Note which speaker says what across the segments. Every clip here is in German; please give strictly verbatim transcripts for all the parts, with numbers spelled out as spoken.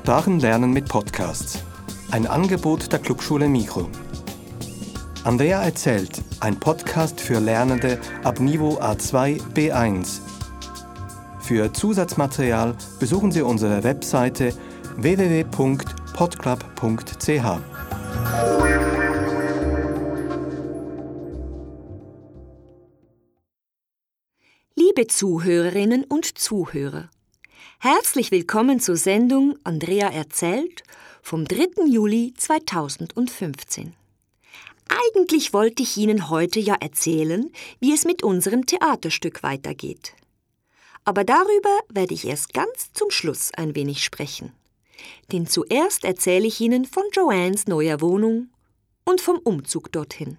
Speaker 1: Sprachenlernen mit Podcasts. Ein Angebot der Clubschule Mikro. Andrea erzählt, ein Podcast für Lernende ab Niveau A zwei B eins. Für Zusatzmaterial besuchen Sie unsere Webseite w w w punkt podclub punkt c h.
Speaker 2: Liebe Zuhörerinnen und Zuhörer, herzlich willkommen zur Sendung Andrea erzählt vom dritten Juli zweitausendfünfzehn. Eigentlich wollte ich Ihnen heute ja erzählen, wie es mit unserem Theaterstück weitergeht. Aber darüber werde ich erst ganz zum Schluss ein wenig sprechen. Denn zuerst erzähle ich Ihnen von Joannes neuer Wohnung und vom Umzug dorthin.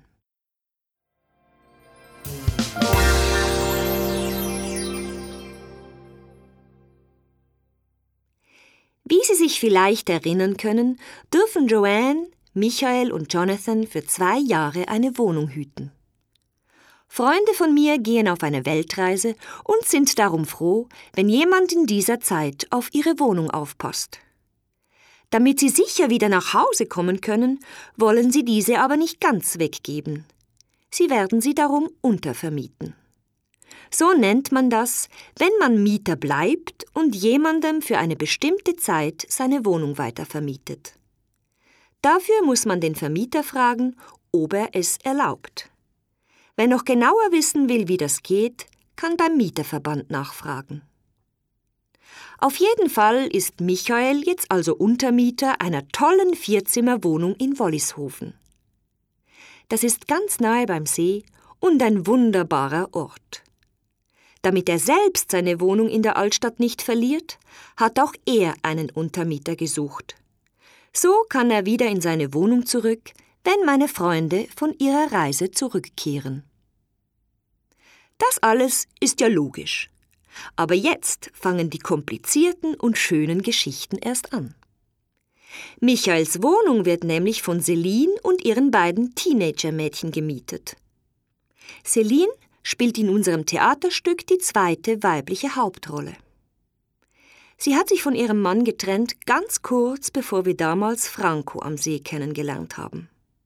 Speaker 2: Wie Sie sich vielleicht erinnern können, dürfen Joanne, Michael und Jonathan für zwei Jahre eine Wohnung hüten. Freunde von mir gehen auf eine Weltreise und sind darum froh, wenn jemand in dieser Zeit auf ihre Wohnung aufpasst. Damit sie sicher wieder nach Hause kommen können, wollen sie diese aber nicht ganz weggeben. Sie werden sie darum untervermieten. So nennt man das, wenn man Mieter bleibt und jemandem für eine bestimmte Zeit seine Wohnung weitervermietet. Dafür muss man den Vermieter fragen, ob er es erlaubt. Wer noch genauer wissen will, wie das geht, kann beim Mieterverband nachfragen. Auf jeden Fall ist Michael jetzt also Untermieter einer tollen Vierzimmerwohnung in Wollishofen. Das ist ganz nahe beim See und ein wunderbarer Ort. Damit er selbst seine Wohnung in der Altstadt nicht verliert, hat auch er einen Untermieter gesucht. So kann er wieder in seine Wohnung zurück, wenn meine Freunde von ihrer Reise zurückkehren. Das alles ist ja logisch. Aber jetzt fangen die komplizierten und schönen Geschichten erst an. Michaels Wohnung wird nämlich von Celine und ihren beiden Teenager-Mädchen gemietet. Celine spielt in unserem Theaterstück die zweite weibliche Hauptrolle. Sie hat sich von ihrem Mann getrennt, ganz kurz bevor wir damals Franco am See kennengelernt haben.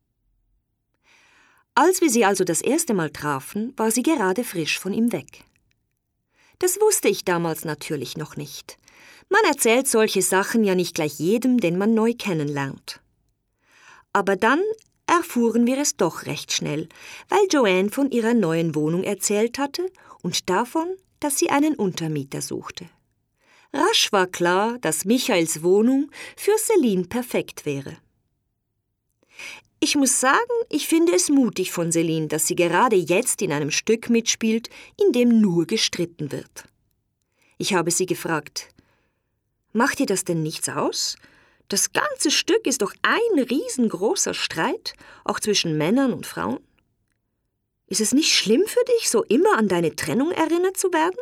Speaker 2: Als wir sie also das erste Mal trafen, war sie gerade frisch von ihm weg. Das wusste ich damals natürlich noch nicht. Man erzählt solche Sachen ja nicht gleich jedem, den man neu kennenlernt. Aber dann erfuhren wir es doch recht schnell, weil Joanne von ihrer neuen Wohnung erzählt hatte und davon, dass sie einen Untermieter suchte. Rasch war klar, dass Michaels Wohnung für Celine perfekt wäre. Ich muss sagen, ich finde es mutig von Celine, dass sie gerade jetzt in einem Stück mitspielt, in dem nur gestritten wird. Ich habe sie gefragt, »Macht dir das denn nichts aus? Das ganze Stück ist doch ein riesengroßer Streit, auch zwischen Männern und Frauen. Ist es nicht schlimm für dich, so immer an deine Trennung erinnert zu werden?«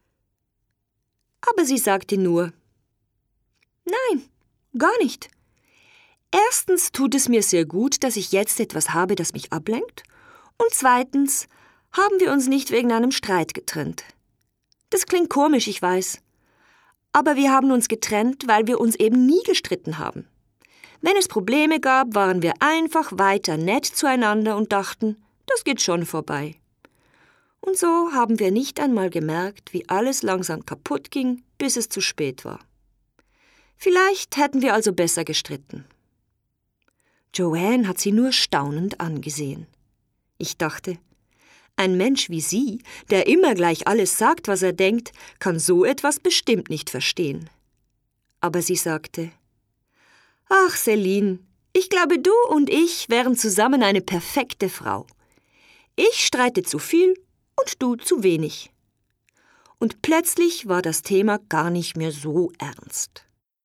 Speaker 2: Aber sie sagte nur, »Nein, gar nicht. Erstens tut es mir sehr gut, dass ich jetzt etwas habe, das mich ablenkt. Und zweitens haben wir uns nicht wegen einem Streit getrennt. Das klingt komisch, ich weiß. Aber wir haben uns getrennt, weil wir uns eben nie gestritten haben. Wenn es Probleme gab, waren wir einfach weiter nett zueinander und dachten, das geht schon vorbei. Und so haben wir nicht einmal gemerkt, wie alles langsam kaputt ging, bis es zu spät war. Vielleicht hätten wir also besser gestritten.« Joanne hat sie nur staunend angesehen. Ich dachte, ein Mensch wie sie, der immer gleich alles sagt, was er denkt, kann so etwas bestimmt nicht verstehen. Aber sie sagte, »Ach, Celine, ich glaube, du und ich wären zusammen eine perfekte Frau. Ich streite zu viel und du zu wenig.« Und plötzlich war das Thema gar nicht mehr so ernst.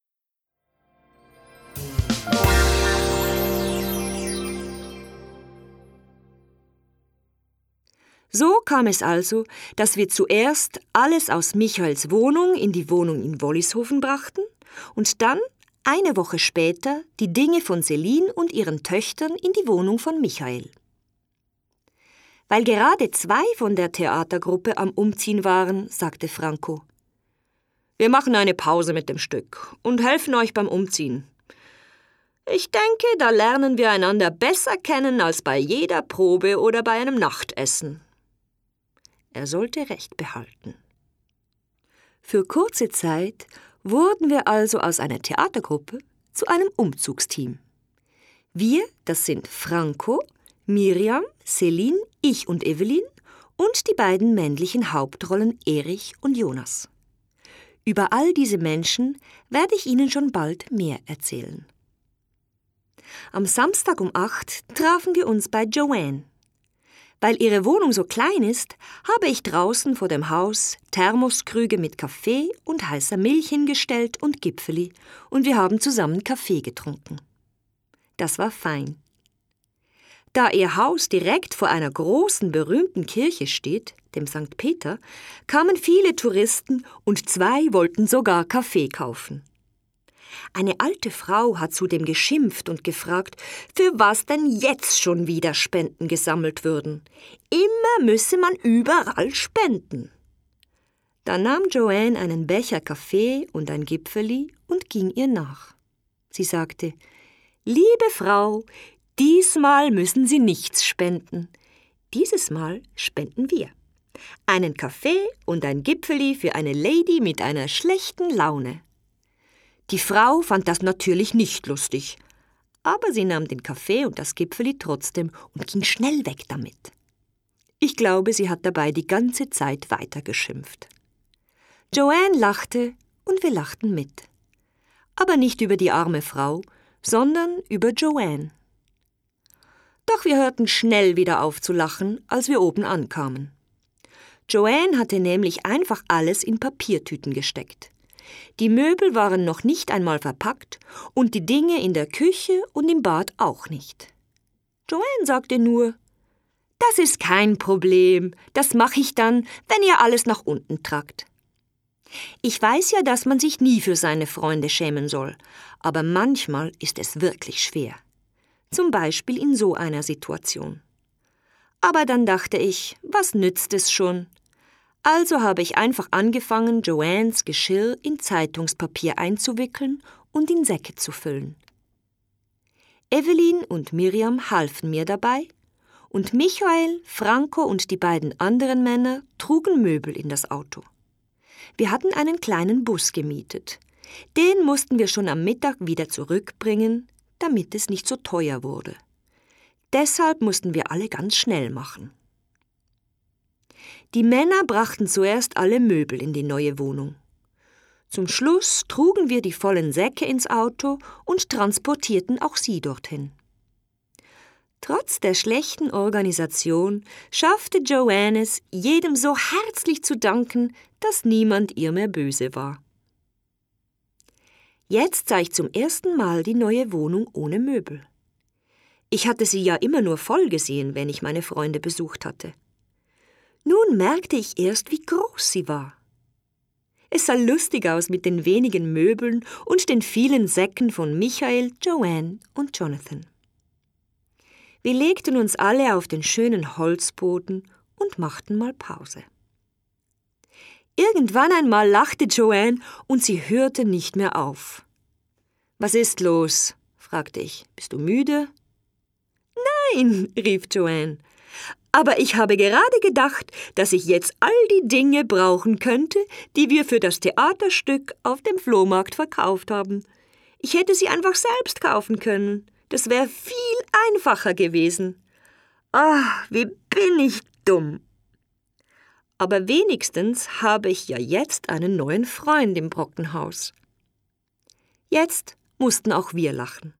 Speaker 2: So kam es also, dass wir zuerst alles aus Michaels Wohnung in die Wohnung in Wollishofen brachten und dann, eine Woche später, die Dinge von Celine und ihren Töchtern in die Wohnung von Michael. Weil gerade zwei von der Theatergruppe am Umziehen waren, sagte Franco, Wir machen eine Pause mit dem Stück und helfen euch beim Umziehen. Ich denke, da lernen wir einander besser kennen als bei jeder Probe oder bei einem Nachtessen. Er sollte Recht behalten. Für kurze Zeit wurden wir also aus einer Theatergruppe zu einem Umzugsteam. Wir, das sind Franco, Miriam, Celine, ich und Evelyn und die beiden männlichen Hauptrollen Erich und Jonas. Über all diese Menschen werde ich Ihnen schon bald mehr erzählen. Am Samstag um acht trafen wir uns bei Joanne. Weil ihre Wohnung so klein ist, habe ich draußen vor dem Haus Thermoskrüge mit Kaffee und heißer Milch hingestellt und Gipfeli und wir haben zusammen Kaffee getrunken. Das war fein. Da ihr Haus direkt vor einer großen, berühmten Kirche steht, dem Sankt Peter, kamen viele Touristen und zwei wollten sogar Kaffee kaufen. Eine alte Frau hat zudem geschimpft und gefragt, für was denn jetzt schon wieder Spenden gesammelt würden. Immer müsse man überall spenden. Da nahm Joanne einen Becher Kaffee und ein Gipfeli und ging ihr nach. Sie sagte, »Liebe Frau, diesmal müssen Sie nichts spenden. Dieses Mal spenden wir. Einen Kaffee und ein Gipfeli für eine Lady mit einer schlechten Laune.« Die Frau fand das natürlich nicht lustig, aber sie nahm den Kaffee und das Gipfeli trotzdem und ging schnell weg damit. Ich glaube, sie hat dabei die ganze Zeit weitergeschimpft. Joanne lachte und wir lachten mit. Aber nicht über die arme Frau, sondern über Joanne. Doch wir hörten schnell wieder auf zu lachen, als wir oben ankamen. Joanne hatte nämlich einfach alles in Papiertüten gesteckt. Die Möbel waren noch nicht einmal verpackt und die Dinge in der Küche und im Bad auch nicht. Joanne sagte nur, »Das ist kein Problem, das mache ich dann, wenn ihr alles nach unten tragt.« Ich weiß ja, dass man sich nie für seine Freunde schämen soll, aber manchmal ist es wirklich schwer. Zum Beispiel in so einer Situation. Aber dann dachte ich, was nützt es schon? Also habe ich einfach angefangen, Joannes Geschirr in Zeitungspapier einzuwickeln und in Säcke zu füllen. Evelyn und Miriam halfen mir dabei und Michael, Franco und die beiden anderen Männer trugen Möbel in das Auto. Wir hatten einen kleinen Bus gemietet. Den mussten wir schon am Mittag wieder zurückbringen, damit es nicht so teuer wurde. Deshalb mussten wir alle ganz schnell machen. Die Männer brachten zuerst alle Möbel in die neue Wohnung. Zum Schluss trugen wir die vollen Säcke ins Auto und transportierten auch sie dorthin. Trotz der schlechten Organisation schaffte Joanne es, jedem so herzlich zu danken, dass niemand ihr mehr böse war. Jetzt sah ich zum ersten Mal die neue Wohnung ohne Möbel. Ich hatte sie ja immer nur voll gesehen, wenn ich meine Freunde besucht hatte. Nun merkte ich erst, wie groß sie war. Es sah lustig aus mit den wenigen Möbeln und den vielen Säcken von Michael, Joanne und Jonathan. Wir legten uns alle auf den schönen Holzboden und machten mal Pause. Irgendwann einmal lachte Joanne und sie hörte nicht mehr auf. »Was ist los?« fragte ich. »Bist du müde?« »Nein«, rief Joanne. »Aber ich habe gerade gedacht, dass ich jetzt all die Dinge brauchen könnte, die wir für das Theaterstück auf dem Flohmarkt verkauft haben. Ich hätte sie einfach selbst kaufen können. Das wäre viel einfacher gewesen. Ah, wie bin ich dumm. Aber wenigstens habe ich ja jetzt einen neuen Freund im Brockenhaus.« Jetzt mussten auch wir lachen.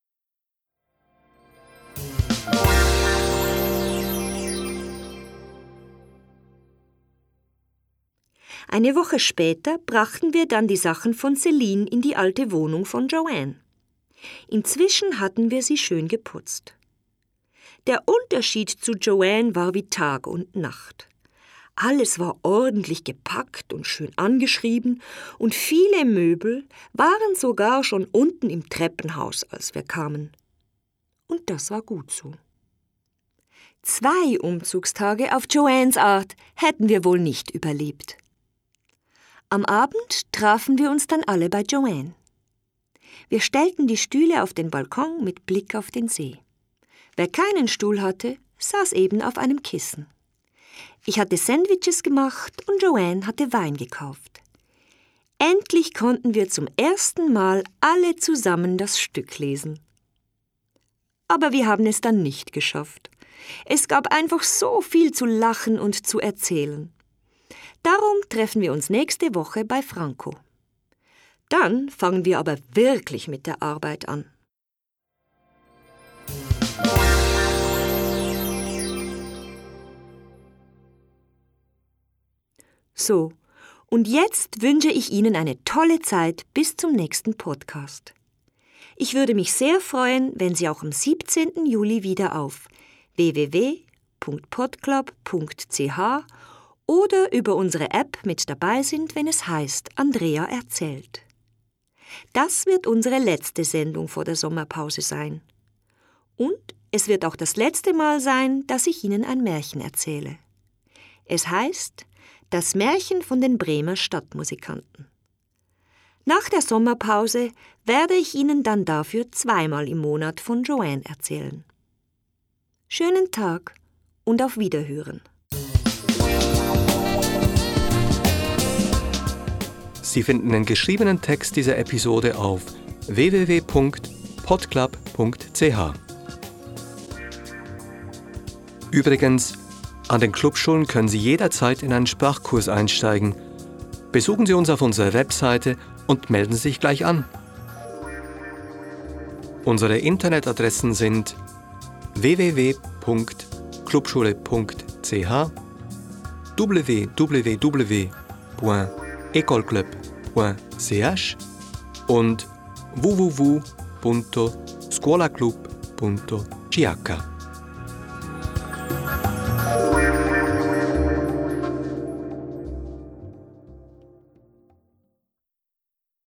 Speaker 2: Eine Woche später brachten wir dann die Sachen von Celine in die alte Wohnung von Joanne. Inzwischen hatten wir sie schön geputzt. Der Unterschied zu Joanne war wie Tag und Nacht. Alles war ordentlich gepackt und schön angeschrieben und viele Möbel waren sogar schon unten im Treppenhaus, als wir kamen. Und das war gut so. Zwei Umzugstage auf Joannes Art hätten wir wohl nicht überlebt. Am Abend trafen wir uns dann alle bei Joanne. Wir stellten die Stühle auf den Balkon mit Blick auf den See. Wer keinen Stuhl hatte, saß eben auf einem Kissen. Ich hatte Sandwiches gemacht und Joanne hatte Wein gekauft. Endlich konnten wir zum ersten Mal alle zusammen das Stück lesen. Aber wir haben es dann nicht geschafft. Es gab einfach so viel zu lachen und zu erzählen. Darum treffen wir uns nächste Woche bei Franco. Dann fangen wir aber wirklich mit der Arbeit an. So, und jetzt wünsche ich Ihnen eine tolle Zeit bis zum nächsten Podcast. Ich würde mich sehr freuen, wenn Sie auch am siebzehnten Juli wieder auf w w w punkt podclub punkt c h oder über unsere App mit dabei sind, wenn es heißt Andrea erzählt. Das wird unsere letzte Sendung vor der Sommerpause sein. Und es wird auch das letzte Mal sein, dass ich Ihnen ein Märchen erzähle. Es heißt Das Märchen von den Bremer Stadtmusikanten. Nach der Sommerpause werde ich Ihnen dann dafür zweimal im Monat von Joanne erzählen. Schönen Tag und auf Wiederhören.
Speaker 1: Sie finden den geschriebenen Text dieser Episode auf w w w punkt podclub punkt c h. Übrigens, an den Clubschulen können Sie jederzeit in einen Sprachkurs einsteigen. Besuchen Sie uns auf unserer Webseite und melden Sie sich gleich an. Unsere Internetadressen sind w w w punkt clubschule punkt c h, w w w punkt ecolclub punkt c h und w w w punkt scuolaclub punkt c h.